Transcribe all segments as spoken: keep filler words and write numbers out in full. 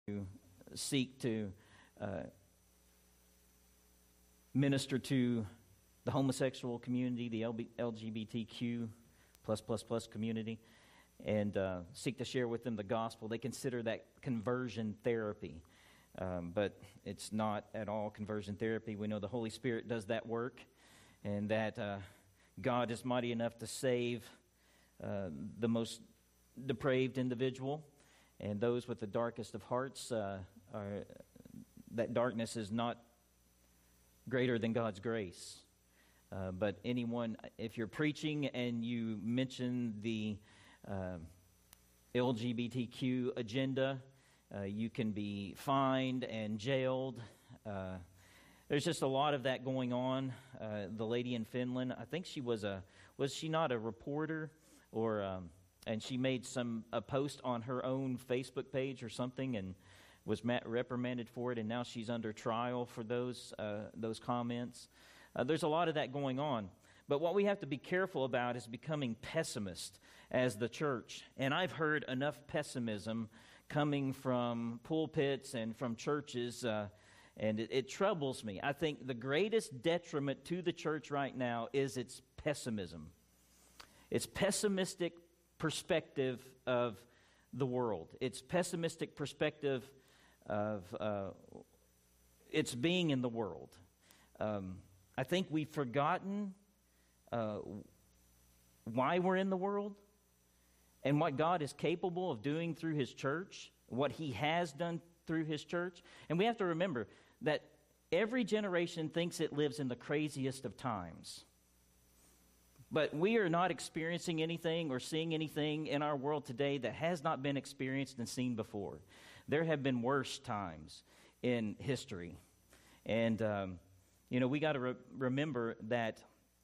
seek to uh, minister to the homosexual community, the L G B T Q plus plus plus community, and uh, seek to share with them the gospel. They consider that conversion therapy, um, but it's not at all conversion therapy. We know the Holy Spirit does that work, and that uh, God is mighty enough to save uh, the most depraved individual. And those with the darkest of hearts, uh, are, that darkness is not greater than God's grace. Uh, but anyone, if you're preaching and you mention the uh, L G B T Q agenda, uh, you can be fined and jailed. Uh, there's just a lot of that going on. Uh, the lady in Finland, I think she was a, was she not a reporter or... Um, And she made some a post on her own Facebook page or something, and was reprimanded for it. And now she's under trial for those uh, those comments. Uh, there's a lot of that going on. But what we have to be careful about is becoming pessimist as the church. And I've heard enough pessimism coming from pulpits and from churches, uh, and it, it troubles me. I think the greatest detriment to the church right now is its pessimism. It's pessimistic perspective of the world. It's pessimistic perspective of uh, its being in the world. Um, I think we've forgotten uh, why we're in the world and what God is capable of doing through His church, what He has done through His church. And we have to remember that every generation thinks it lives in the craziest of times. But we are not experiencing anything or seeing anything in our world today that has not been experienced and seen before. There have been worse times in history. And, um, you know, we got to re- remember that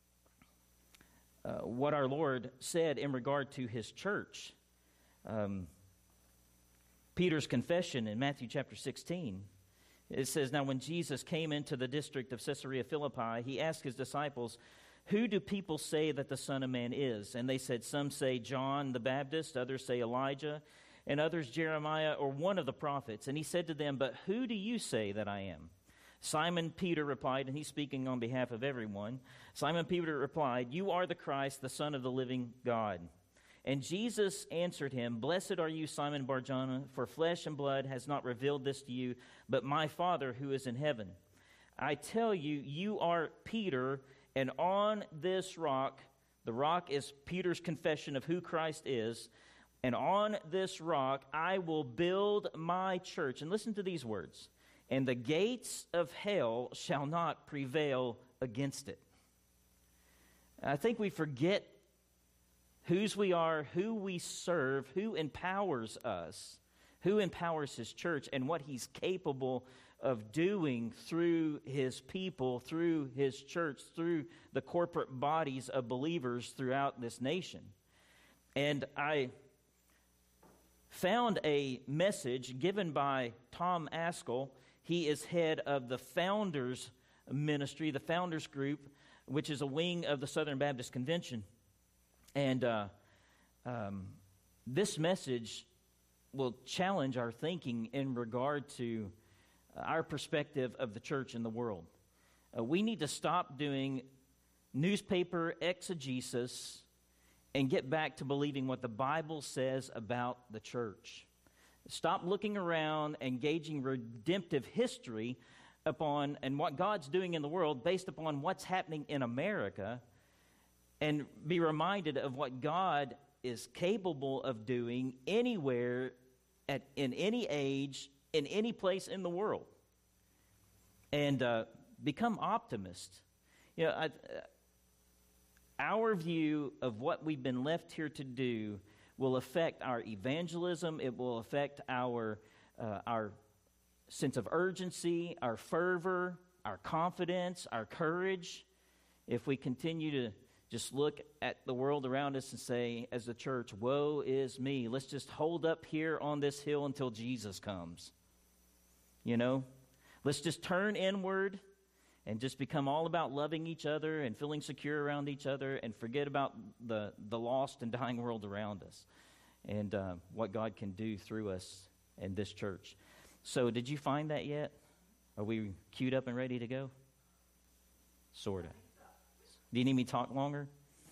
uh, what our Lord said in regard to His church. Um, Peter's confession in Matthew chapter sixteen. It says, "Now when Jesus came into the district of Caesarea Philippi, He asked His disciples, 'Who do people say that the Son of Man is?' And they said, 'Some say John the Baptist, others say Elijah, and others Jeremiah or one of the prophets.' And He said to them, 'But who do you say that I am?' Simon Peter replied," and he's speaking on behalf of everyone. Simon Peter replied, "You are the Christ, the Son of the living God." And Jesus answered him, "Blessed are you, Simon Bar-Jonah, for flesh and blood has not revealed this to you, but my Father who is in heaven. I tell you, you are Peter, and on this rock," the rock is Peter's confession of who Christ is, "and on this rock I will build my church." And listen to these words. "And the gates of hell shall not prevail against it." I think we forget whose we are, who we serve, who empowers us, who empowers His church, and what He's capable of doing through His people, through His church, through the corporate bodies of believers throughout this nation. And I found a message given by Tom Ascol. He is head of the Founders Ministry, the Founders Group, which is a wing of the Southern Baptist Convention. And uh, um, this message will challenge our thinking in regard to our perspective of the church in the world. Uh, we need to stop doing newspaper exegesis and get back to believing what the Bible says about the church. Stop looking around and gauging redemptive history upon and what God's doing in the world based upon what's happening in America, and be reminded of what God is capable of doing anywhere, at in any age, in any place in the world. And uh, become optimists. You know, I, uh, our view of what we've been left here to do will affect our evangelism. It will affect our uh, our sense of urgency, our fervor, our confidence, our courage. If we continue to just look at the world around us and say, as the church, woe is me. Let's just hold up here on this hill until Jesus comes. You know? Let's just turn inward and just become all about loving each other and feeling secure around each other and forget about the, the lost and dying world around us and uh, what God can do through us in this church. So did you find that yet? Are we queued up and ready to go? Sort of. Do you need me to talk longer?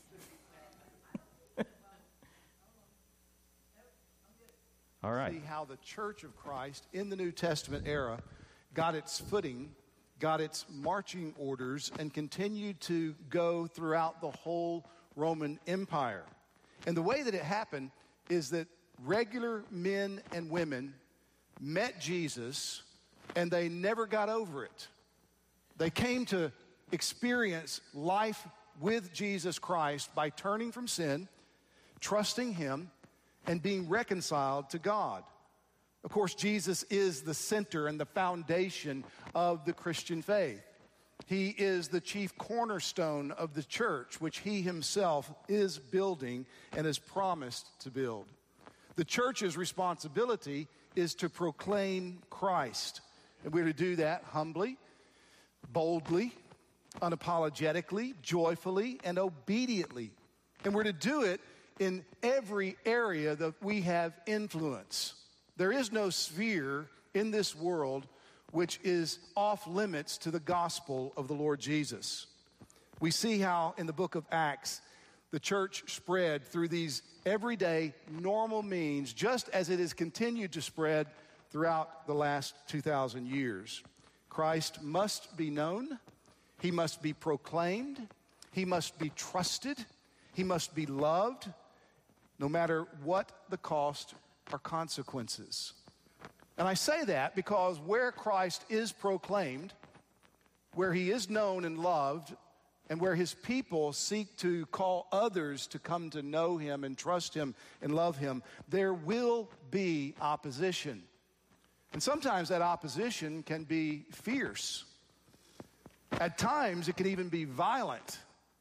All right. See how the Church of Christ in the New Testament era got its footing, got its marching orders, and continued to go throughout the whole Roman Empire. And the way that it happened is that regular men and women met Jesus, and they never got over it. They came to experience life with Jesus Christ by turning from sin, trusting Him, and being reconciled to God. Of course, Jesus is the center and the foundation of the Christian faith. He is the chief cornerstone of the church, which He Himself is building and has promised to build. The church's responsibility is to proclaim Christ. And we're to do that humbly, boldly, unapologetically, joyfully, and obediently. And we're to do it in every area that we have influence. There is no sphere in this world which is off limits to the gospel of the Lord Jesus. We see how in the book of Acts, the church spread through these everyday, normal means, just as it has continued to spread throughout the last two thousand years. Christ must be known. He must be proclaimed. He must be trusted. He must be loved, no matter what the cost or consequences. And I say that because where Christ is proclaimed, where He is known and loved, and where His people seek to call others to come to know Him and trust Him and love Him, there will be opposition. And sometimes that opposition can be fierce. At times it can even be violent.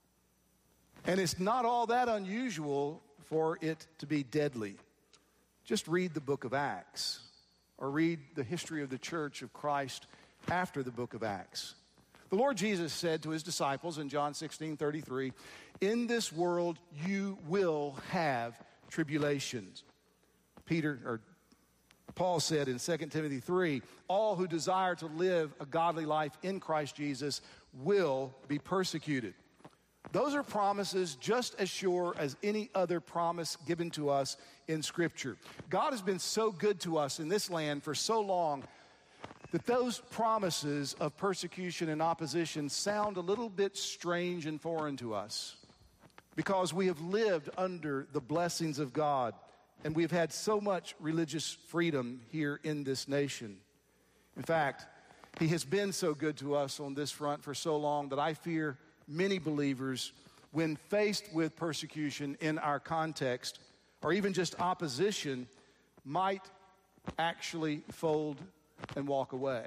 And it's not all that unusual for it to be deadly. Just read the book of Acts, or read the history of the church of Christ after the book of Acts. The Lord Jesus said to His disciples in John sixteen thirty-three, "In this world you will have tribulations." Peter, or Paul said in Second Timothy three, "All who desire to live a godly life in Christ Jesus will be persecuted." Those are promises just as sure as any other promise given to us in Scripture. God has been so good to us in this land for so long that those promises of persecution and opposition sound a little bit strange and foreign to us, because we have lived under the blessings of God and we've had so much religious freedom here in this nation. In fact, He has been so good to us on this front for so long that I fear many believers, when faced with persecution in our context, or even just opposition, might actually fold and walk away.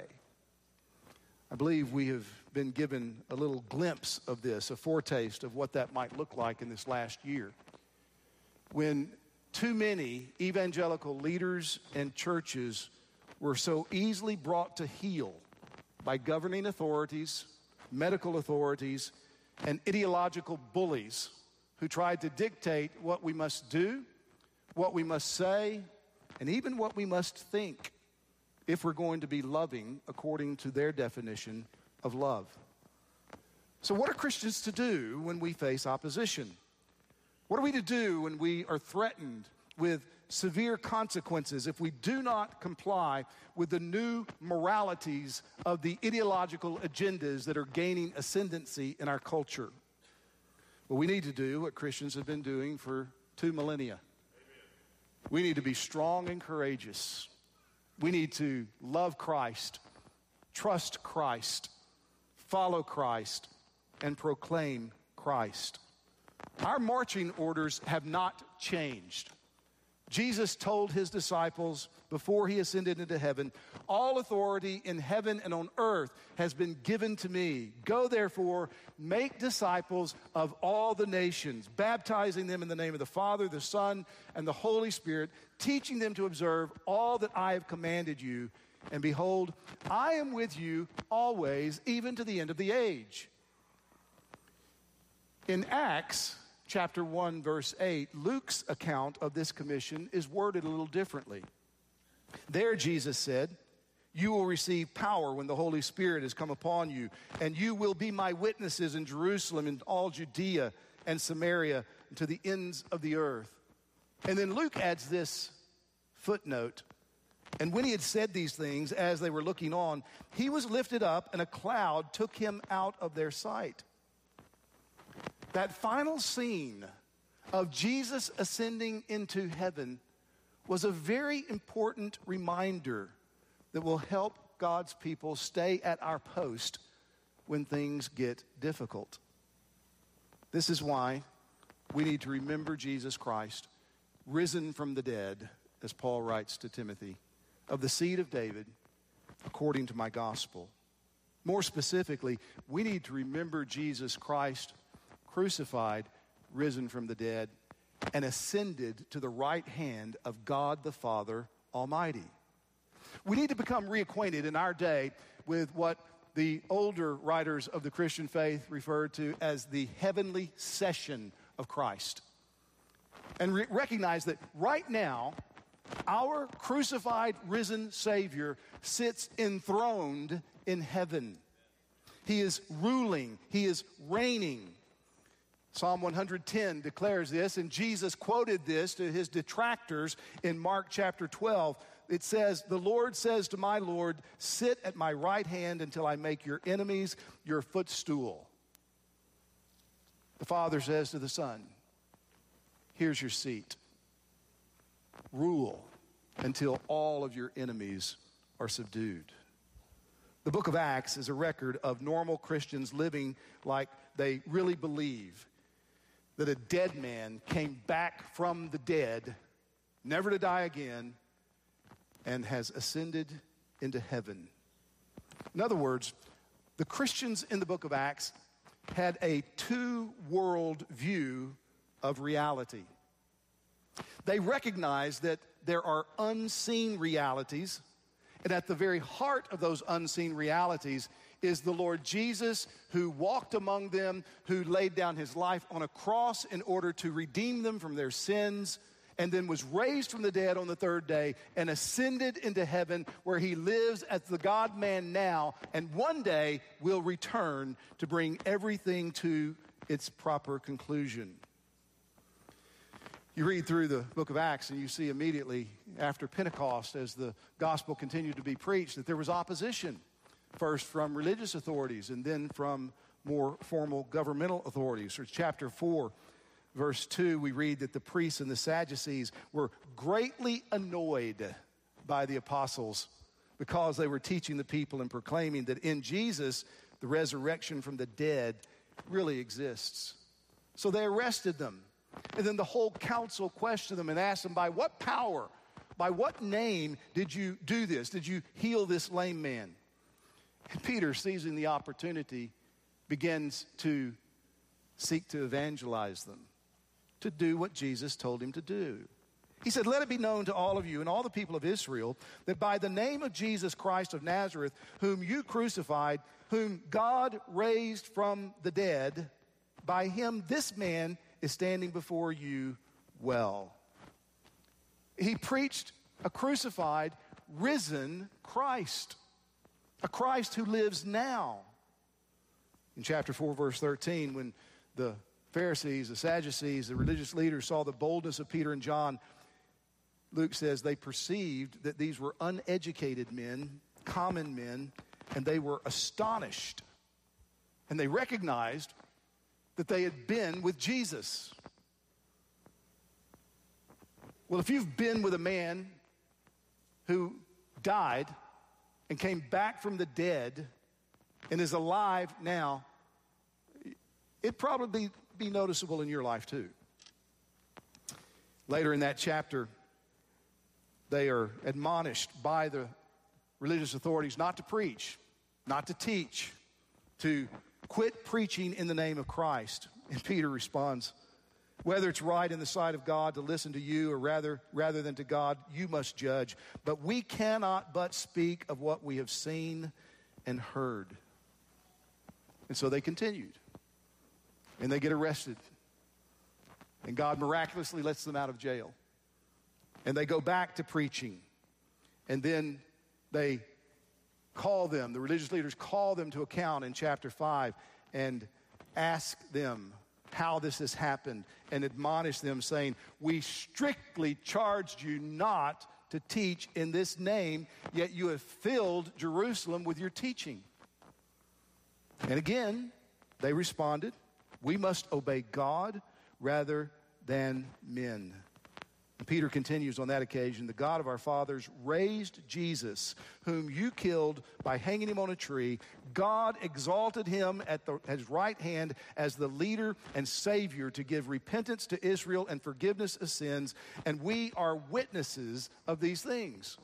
I believe we have been given a little glimpse of this, a foretaste of what that might look like in this last year, when too many evangelical leaders and churches were so easily brought to heel by governing authorities, medical authorities, and ideological bullies who tried to dictate what we must do, what we must say, and even what we must think if we're going to be loving according to their definition of love. So what are Christians to do when we face opposition? What are we to do when we are threatened with severe consequences if we do not comply with the new moralities of the ideological agendas that are gaining ascendancy in our culture? Well, we need to do what Christians have been doing for two millennia. We need to be strong and courageous. We need to love Christ, trust Christ, follow Christ, and proclaim Christ. Our marching orders have not changed. Jesus told His disciples before He ascended into heaven, "All authority in heaven and on earth has been given to me. Go therefore, make disciples of all the nations, baptizing them in the name of the Father, the Son, and the Holy Spirit, teaching them to observe all that I have commanded you. And behold, I am with you always, even to the end of the age." In Acts chapter one, verse eight, Luke's account of this commission is worded a little differently. There Jesus said, You will receive power when the Holy Spirit has come upon you, and you will be my witnesses in Jerusalem and all Judea and Samaria and to the ends of the earth. And then Luke adds this footnote. And when he had said these things, as they were looking on, he was lifted up, and a cloud took him out of their sight. That final scene of Jesus ascending into heaven was a very important reminder that will help God's people stay at our post when things get difficult. This is why we need to remember Jesus Christ, risen from the dead, as Paul writes to Timothy, of the seed of David, according to my gospel. More specifically, we need to remember Jesus Christ, crucified, risen from the dead, and ascended to the right hand of God the Father Almighty. We need to become reacquainted in our day with what the older writers of the Christian faith referred to as the heavenly session of Christ. And re- recognize that right now, our crucified, risen Savior sits enthroned in heaven. He is ruling. He is reigning. Psalm one ten declares this, and Jesus quoted this to his detractors in Mark chapter twelve. It says, the Lord says to my Lord, sit at my right hand until I make your enemies your footstool. The Father says to the Son, here's your seat. Rule until all of your enemies are subdued. The book of Acts is a record of normal Christians living like they really believe that a dead man came back from the dead, never to die again, and has ascended into heaven. In other words, the Christians in the book of Acts had a two-world view of reality. They recognized that there are unseen realities, and at the very heart of those unseen realities is the Lord Jesus, who walked among them, who laid down his life on a cross in order to redeem them from their sins, and then was raised from the dead on the third day and ascended into heaven, where he lives as the God-man now, and one day will return to bring everything to its proper conclusion. You read through the book of Acts and you see immediately after Pentecost, as the gospel continued to be preached, that there was opposition, first from religious authorities and then from more formal governmental authorities. So chapter four, verse two, we read that the priests and the Sadducees were greatly annoyed by the apostles because they were teaching the people and proclaiming that in Jesus, the resurrection from the dead really exists. So they arrested them. And then the whole council questioned them and asked them, by what power, by what name did you do this? Did you heal this lame man? And Peter, seizing the opportunity, begins to seek to evangelize them, to do what Jesus told him to do. He said, let it be known to all of you and all the people of Israel that by the name of Jesus Christ of Nazareth, whom you crucified, whom God raised from the dead, by him this man is standing before you well. He preached a crucified, risen Christ, a Christ who lives now. In chapter four, verse thirteen, when the Pharisees, the Sadducees, the religious leaders saw the boldness of Peter and John, Luke says they perceived that these were uneducated men, common men, and they were astonished. And they recognized that they had been with Jesus. Well, if you've been with a man who died and came back from the dead and is alive now, it'd probably be noticeable in your life too. Later in that chapter, they are admonished by the religious authorities not to preach, not to teach, to quit preaching in the name of Christ. And Peter responds, whether it's right in the sight of God to listen to you or rather, rather than to God, you must judge. But we cannot but speak of what we have seen and heard. And so they continued. And they get arrested. And God miraculously lets them out of jail. And they go back to preaching. And then they call them, the religious leaders call them to account in chapter five and ask them how this has happened and admonish them, saying, we strictly charged you not to teach in this name, yet you have filled Jerusalem with your teaching. And again, they responded, we must obey God rather than men. And Peter continues on that occasion, the God of our fathers raised Jesus, whom you killed by hanging him on a tree. God exalted him at, the, at his right hand as the leader and Savior to give repentance to Israel and forgiveness of sins, and we are witnesses of these things.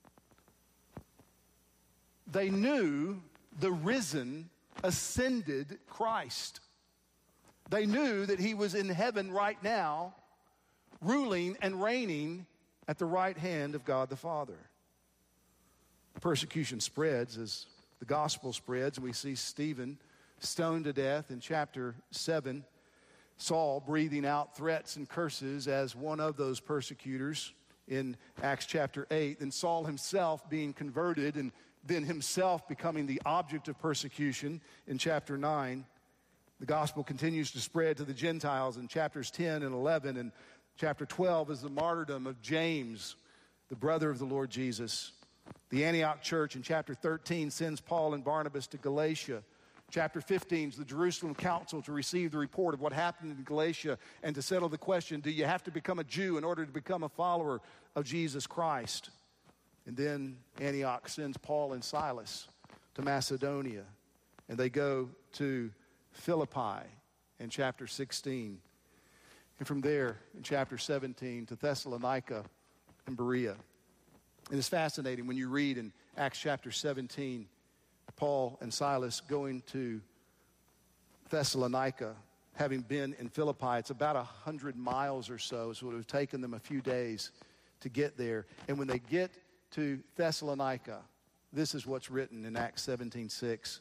They knew the risen, ascended Christ. They knew that he was in heaven right now, ruling and reigning at the right hand of God the Father. Persecution spreads as the gospel spreads, and we see Stephen stoned to death in chapter seven. Saul breathing out threats and curses as one of those persecutors in Acts chapter eight. And Saul himself being converted and then himself becoming the object of persecution in chapter nine. The gospel continues to spread to the Gentiles in chapters ten and eleven, and chapter twelve is the martyrdom of James, the brother of the Lord Jesus. The Antioch church in chapter thirteen sends Paul and Barnabas to Galatia. Chapter fifteen is the Jerusalem council to receive the report of what happened in Galatia and to settle the question, do you have to become a Jew in order to become a follower of Jesus Christ? And then Antioch sends Paul and Silas to Macedonia, and they go to Philippi in chapter sixteen. And from there, in chapter seventeen, to Thessalonica and Berea. And it's fascinating when you read in Acts chapter seventeen, Paul and Silas going to Thessalonica, having been in Philippi. It's about a hundred miles or so, so it would have taken them a few days to get there. And when they get to Thessalonica, this is what's written in Acts seventeen six.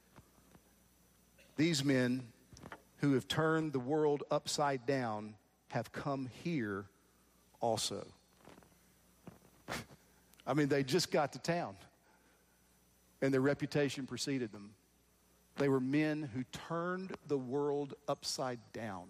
These men who have turned the world upside down have come here also. I mean, they just got to town, and their reputation preceded them. They were men who turned the world upside down.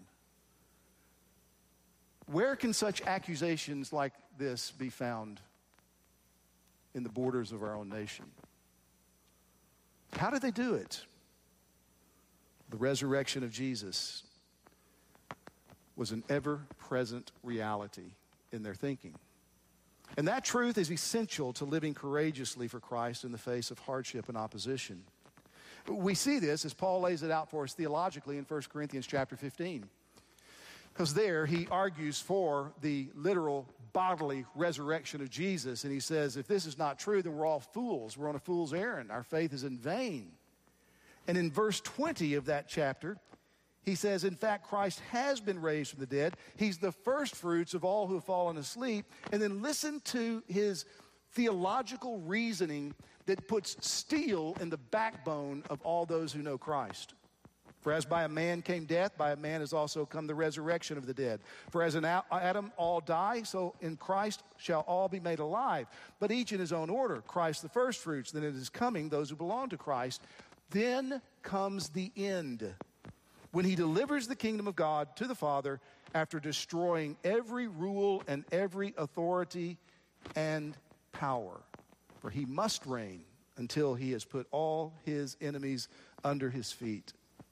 Where can such accusations like this be found? In the borders of our own nation. How did they do it? The resurrection of Jesus was an ever-present reality in their thinking. And that truth is essential to living courageously for Christ in the face of hardship and opposition. We see this as Paul lays it out for us theologically in First Corinthians chapter fifteen. Because there he argues for the literal bodily resurrection of Jesus. And he says, if this is not true, then we're all fools. We're on a fool's errand. Our faith is in vain. And in verse twenty of that chapter, he says, in fact, Christ has been raised from the dead. He's the first fruits of all who have fallen asleep. And then listen to his theological reasoning that puts steel in the backbone of all those who know Christ. For as by a man came death, by a man has also come the resurrection of the dead. For as in Adam all die, so in Christ shall all be made alive. But each in his own order. Christ the first fruits, then it is coming those who belong to Christ. Then comes the end, when he delivers the kingdom of God to the Father after destroying every rule and every authority and power. For he must reign until he has put all his enemies under his feet.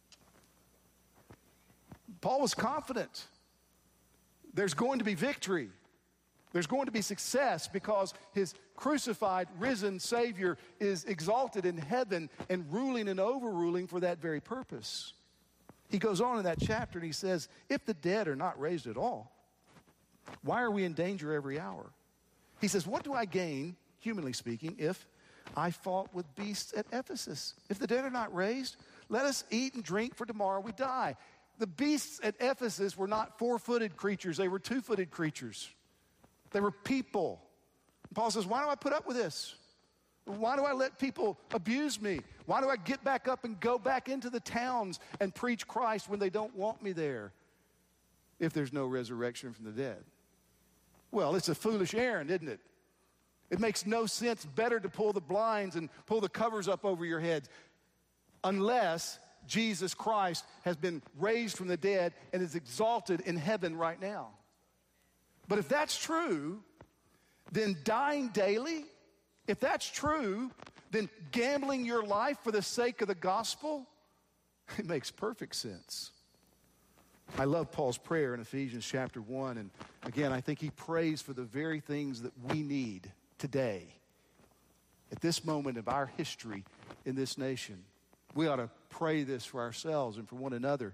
Paul was confident there's going to be victory. There's going to be success because his crucified, risen Savior is exalted in heaven and ruling and overruling for that very purpose. He goes on in that chapter and he says, if the dead are not raised at all, why are we in danger every hour? He says, what do I gain, humanly speaking, if I fought with beasts at Ephesus? If the dead are not raised, let us eat and drink, for tomorrow we die. The beasts at Ephesus were not four-footed creatures. They were two-footed creatures. They were people. Paul says, why do I put up with this? Why do I let people abuse me? Why do I get back up and go back into the towns and preach Christ when they don't want me there if there's no resurrection from the dead? Well, it's a foolish errand, isn't it? It makes no sense. Better to pull the blinds and pull the covers up over your heads unless Jesus Christ has been raised from the dead and is exalted in heaven right now. But if that's true, then dying daily, if that's true, then gambling your life for the sake of the gospel, it makes perfect sense. I love Paul's prayer in Ephesians chapter one. And again, I think he prays for the very things that we need today. At this moment of our history in this nation, we ought to pray this for ourselves and for one another.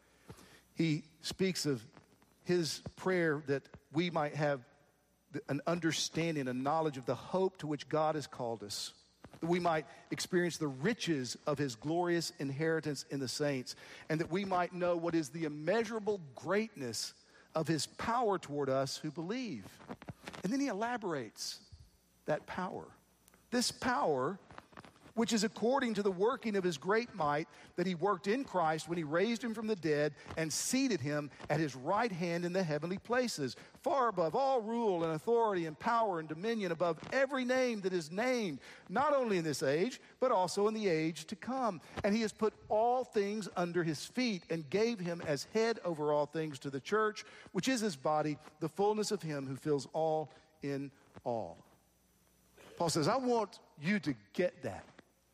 He speaks of his prayer that we might have an understanding, a knowledge of the hope to which God has called us, that we might experience the riches of his glorious inheritance in the saints, and that we might know what is the immeasurable greatness of his power toward us who believe. And then he elaborates that power. This power, which is according to the working of his great might that he worked in Christ when he raised him from the dead and seated him at his right hand in the heavenly places, far above all rule and authority and power and dominion, above every name that is named, not only in this age, but also in the age to come. And he has put all things under his feet and gave him as head over all things to the church, which is his body, the fullness of him who fills all in all. Paul says, I want you to get that.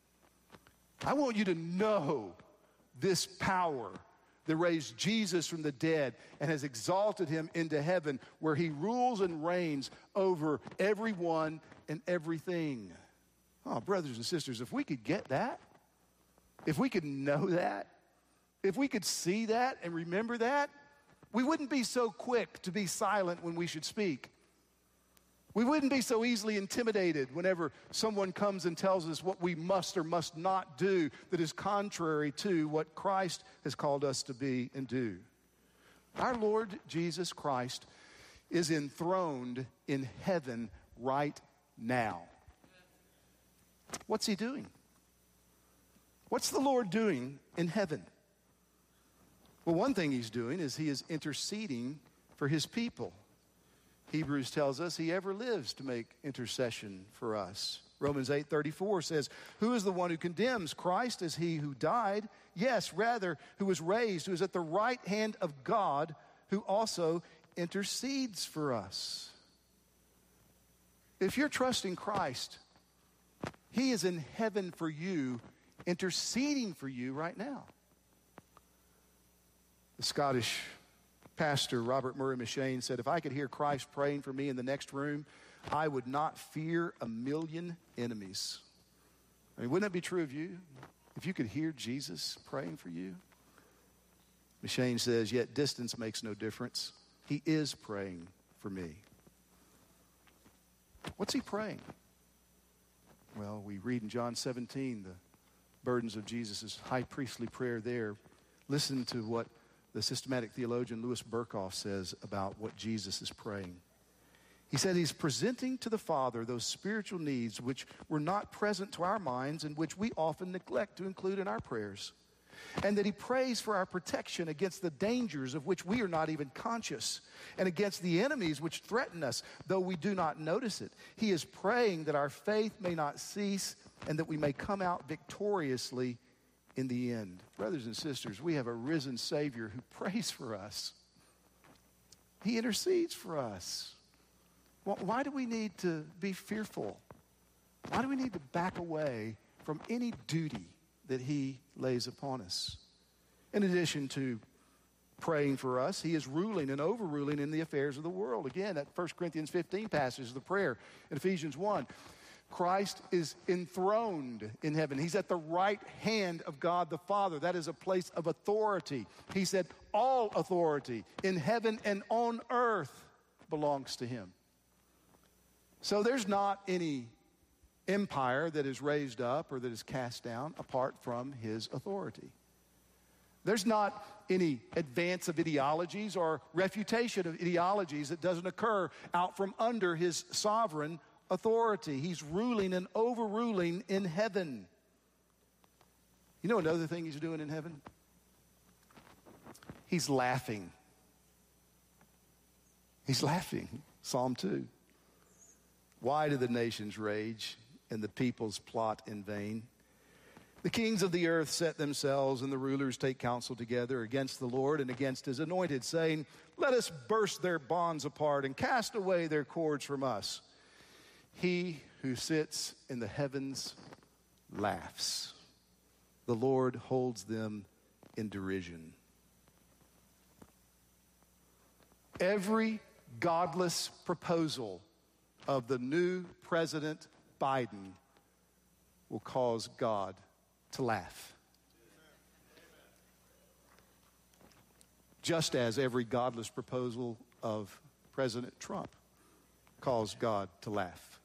I want you to know this power that raised Jesus from the dead and has exalted him into heaven, where he rules and reigns over everyone and everything. Oh, brothers and sisters, if we could get that, if we could know that, if we could see that and remember that, we wouldn't be so quick to be silent when we should speak. We wouldn't be so easily intimidated whenever someone comes and tells us what we must or must not do that is contrary to what Christ has called us to be and do. Our Lord Jesus Christ is enthroned in heaven right now. What's he doing? What's the Lord doing in heaven? Well, one thing he's doing is he is interceding for his people. Hebrews tells us he ever lives to make intercession for us. Romans eight thirty-four says, who is the one who condemns? Christ is he who died. Yes, rather, who was raised, who is at the right hand of God, who also intercedes for us. If you're trusting Christ, he is in heaven for you, interceding for you right now. The Scottish pastor Robert Murray M'Cheyne said, if I could hear Christ praying for me in the next room, I would not fear a million enemies. I mean, wouldn't that be true of you? If you could hear Jesus praying for you? M'Cheyne says, yet distance makes no difference. He is praying for me. What's he praying? Well, we read in John seventeen the burdens of Jesus' high priestly prayer there. Listen to what the systematic theologian Louis Berkhoff says about what Jesus is praying. He said he's presenting to the Father those spiritual needs which were not present to our minds and which we often neglect to include in our prayers. And that he prays for our protection against the dangers of which we are not even conscious, and against the enemies which threaten us, though we do not notice it. He is praying that our faith may not cease and that we may come out victoriously in the end. Brothers and sisters, we have a risen Savior who prays for us. He intercedes for us. Well, why do we need to be fearful? Why do we need to back away from any duty that he lays upon us? In addition to praying for us, he is ruling and overruling in the affairs of the world. Again, that First Corinthians fifteen passage of the prayer in Ephesians one. Christ is enthroned in heaven. He's at the right hand of God the Father. That is a place of authority. He said, all authority in heaven and on earth belongs to him. So there's not any empire that is raised up or that is cast down apart from his authority. There's not any advance of ideologies or refutation of ideologies that doesn't occur out from under his sovereign authority. He's ruling and overruling in heaven. You know another thing he's doing in heaven? He's laughing. He's laughing. Psalm two. Why do the nations rage and the peoples plot in vain? The kings of the earth set themselves, and the rulers take counsel together against the Lord and against his anointed, saying, let us burst their bonds apart and cast away their cords from us. He who sits in the heavens laughs. The Lord holds them in derision. Every godless proposal of the new President Biden will cause God to laugh. Just as every godless proposal of President Trump caused God to laugh.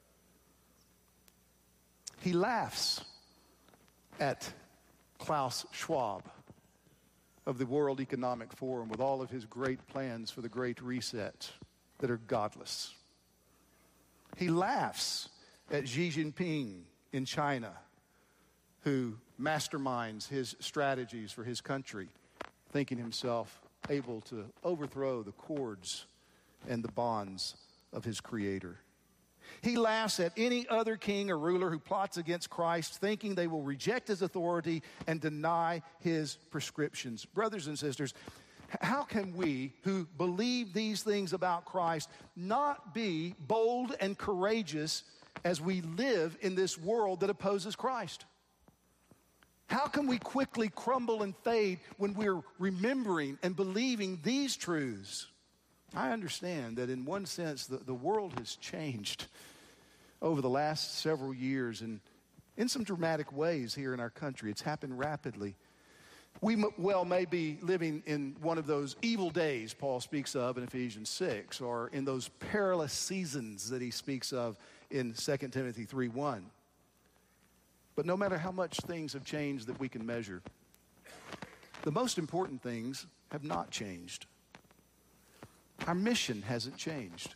He laughs at Klaus Schwab of the World Economic Forum with all of his great plans for the Great Reset that are godless. He laughs at Xi Jinping in China, who masterminds his strategies for his country, thinking himself able to overthrow the cords and the bonds of his Creator. He laughs at any other king or ruler who plots against Christ, thinking they will reject his authority and deny his prescriptions. Brothers and sisters, how can we who believe these things about Christ not be bold and courageous as we live in this world that opposes Christ? How can we quickly crumble and fade when we're remembering and believing these truths? I understand that in one sense the, the world has changed over the last several years and in some dramatic ways here in our country. It's happened rapidly. We m- well may be living in one of those evil days Paul speaks of in Ephesians six, or in those perilous seasons that he speaks of in Second Timothy three one. But no matter how much things have changed that we can measure, the most important things have not changed. Our mission hasn't changed.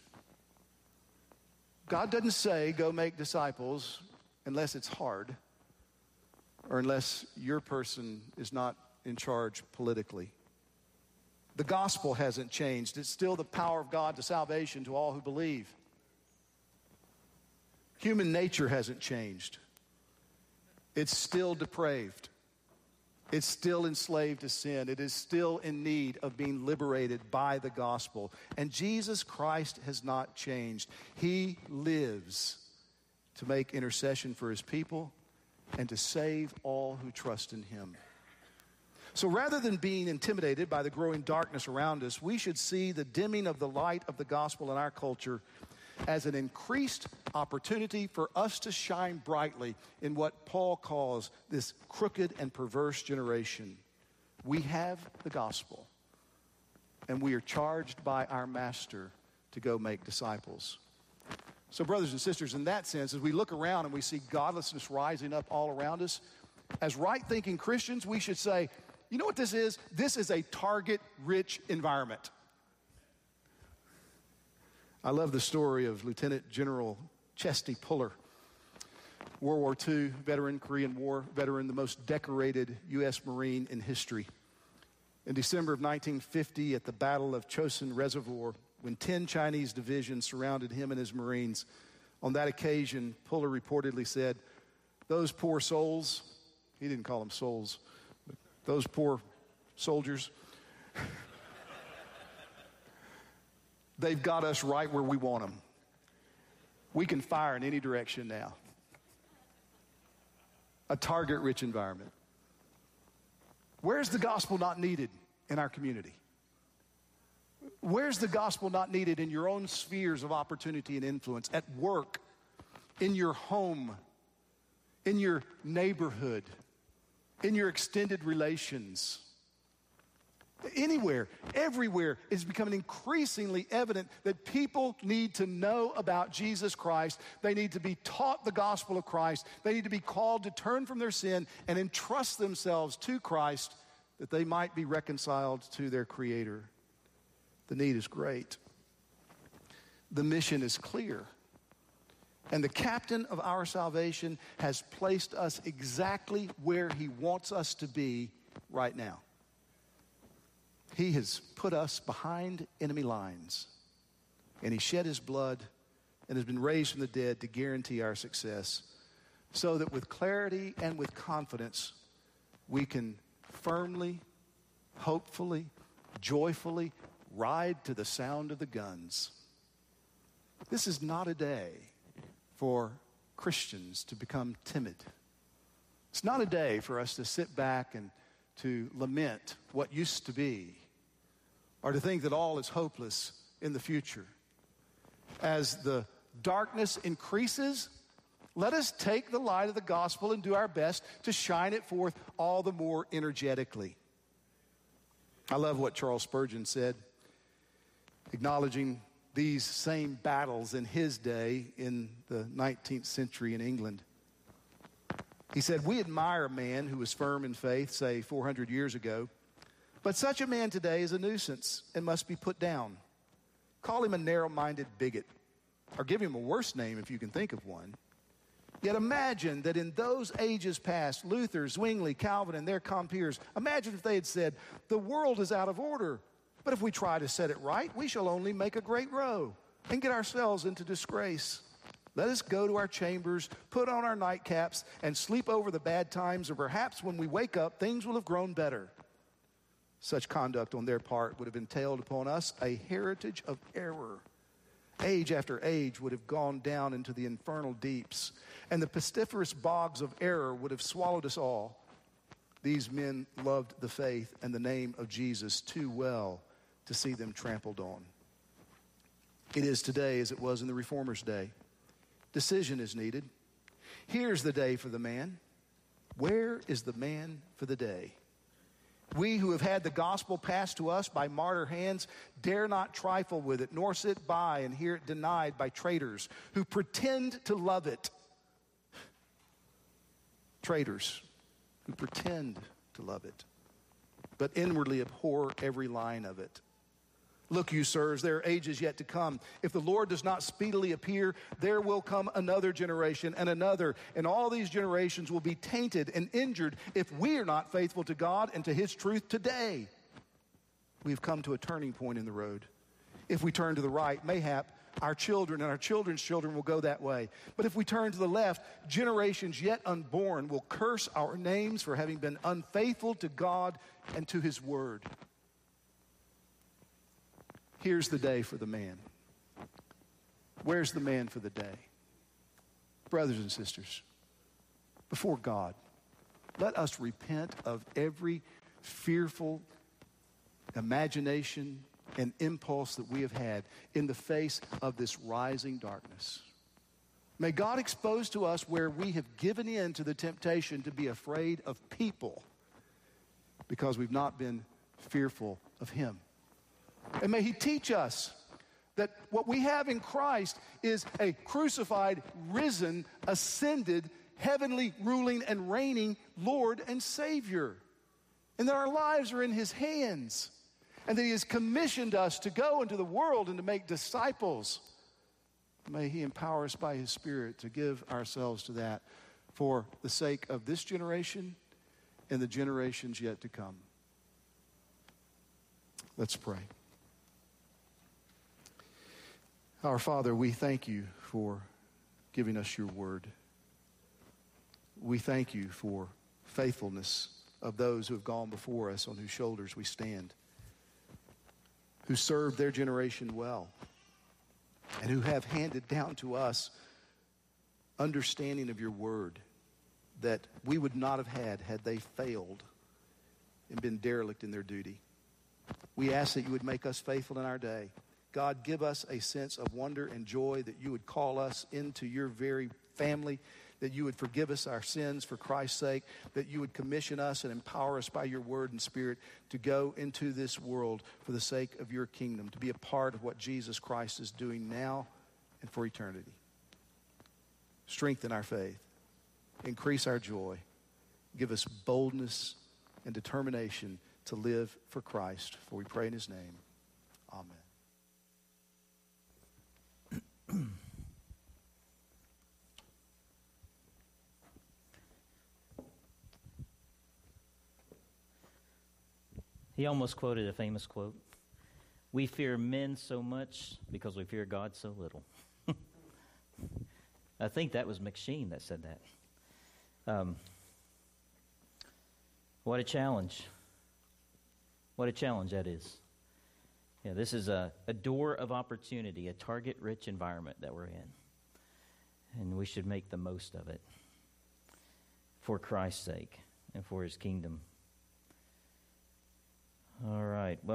God doesn't say, go make disciples, unless it's hard, or unless your person is not in charge politically. The gospel hasn't changed. It's still the power of God to salvation to all who believe. Human nature hasn't changed. It's still depraved. It's still enslaved to sin. It is still in need of being liberated by the gospel. And Jesus Christ has not changed. He lives to make intercession for his people and to save all who trust in him. So rather than being intimidated by the growing darkness around us, we should see the dimming of the light of the gospel in our culture as an increased opportunity for us to shine brightly in what Paul calls this crooked and perverse generation. We have the gospel, and we are charged by our master to go make disciples. So brothers and sisters, in that sense, as we look around and we see godlessness rising up all around us, as right-thinking Christians, we should say, you know what this is? This is a target-rich environment. I love the story of Lieutenant General Chesty Puller, World War Two veteran, Korean War veteran, the most decorated U S Marine in history. In December of nineteen fifty, at the Battle of Chosin Reservoir, when ten Chinese divisions surrounded him and his Marines, on that occasion, Puller reportedly said, those poor souls, he didn't call them souls, but those poor soldiers, they've got us right where we want them. We can fire in any direction now. A target-rich environment. Where's the gospel not needed in our community? Where's the gospel not needed in your own spheres of opportunity and influence? At work, in your home, in your neighborhood, in your extended relations. Anywhere, everywhere, it's becoming increasingly evident that people need to know about Jesus Christ. They need to be taught the gospel of Christ. They need to be called to turn from their sin and entrust themselves to Christ that they might be reconciled to their Creator. The need is great. The mission is clear. And the captain of our salvation has placed us exactly where he wants us to be right now. He has put us behind enemy lines, and he shed his blood and has been raised from the dead to guarantee our success, so that with clarity and with confidence, we can firmly, hopefully, joyfully ride to the sound of the guns. This is not a day for Christians to become timid. It's not a day for us to sit back and to lament what used to be, or to think that all is hopeless in the future. As the darkness increases, let us take the light of the gospel and do our best to shine it forth all the more energetically. I love what Charles Spurgeon said, acknowledging these same battles in his day in the nineteenth century in England. He said, "We admire a man who was firm in faith, say, four hundred years ago, but such a man today is a nuisance and must be put down. Call him a narrow-minded bigot, or give him a worse name if you can think of one. Yet imagine that in those ages past, Luther, Zwingli, Calvin, and their compeers, imagine if they had said, 'The world is out of order, but if we try to set it right, we shall only make a great row and get ourselves into disgrace. Let us go to our chambers, put on our nightcaps, and sleep over the bad times, or perhaps when we wake up, things will have grown better.' Such conduct on their part would have entailed upon us a heritage of error. Age after age would have gone down into the infernal deeps, and the pestiferous bogs of error would have swallowed us all. These men loved the faith and the name of Jesus too well to see them trampled on. It is today as it was in the Reformers' day. Decision is needed. Here's the day for the man. Where is the man for the day? We who have had the gospel passed to us by martyr hands dare not trifle with it, nor sit by and hear it denied by traitors who pretend to love it. Traitors who pretend to love it, but inwardly abhor every line of it. Look, you sirs, there are ages yet to come. If the Lord does not speedily appear, there will come another generation and another, and all these generations will be tainted and injured if we are not faithful to God and to His truth today. We've come to a turning point in the road. If we turn to the right, mayhap our children and our children's children will go that way. But if we turn to the left, generations yet unborn will curse our names for having been unfaithful to God and to His word. Here's the day for the man. Where's the man for the day? Brothers and sisters, before God, let us repent of every fearful imagination and impulse that we have had in the face of this rising darkness. May God expose to us where we have given in to the temptation to be afraid of people because we've not been fearful of Him. And may He teach us that what we have in Christ is a crucified, risen, ascended, heavenly, ruling, and reigning Lord and Savior. And that our lives are in His hands. And that He has commissioned us to go into the world and to make disciples. May He empower us by His Spirit to give ourselves to that for the sake of this generation and the generations yet to come. Let's pray. Our Father, we thank You for giving us Your word. We thank You for faithfulness of those who have gone before us, on whose shoulders we stand, who served their generation well, and who have handed down to us understanding of Your word that we would not have had had they failed and been derelict in their duty. We ask that You would make us faithful in our day. God, give us a sense of wonder and joy that You would call us into Your very family, that You would forgive us our sins for Christ's sake, that You would commission us and empower us by Your word and Spirit to go into this world for the sake of Your kingdom, to be a part of what Jesus Christ is doing now and for eternity. Strengthen our faith. Increase our joy. Give us boldness and determination to live for Christ. For we pray in His name. Amen. He almost quoted a famous quote. We fear men so much because we fear God so little. I think that was McSheen that said that. Um, what a challenge. What a challenge that is. Yeah, this is a, a door of opportunity, a target-rich environment that we're in. And we should make the most of it for Christ's sake and for his kingdom. All right. Well,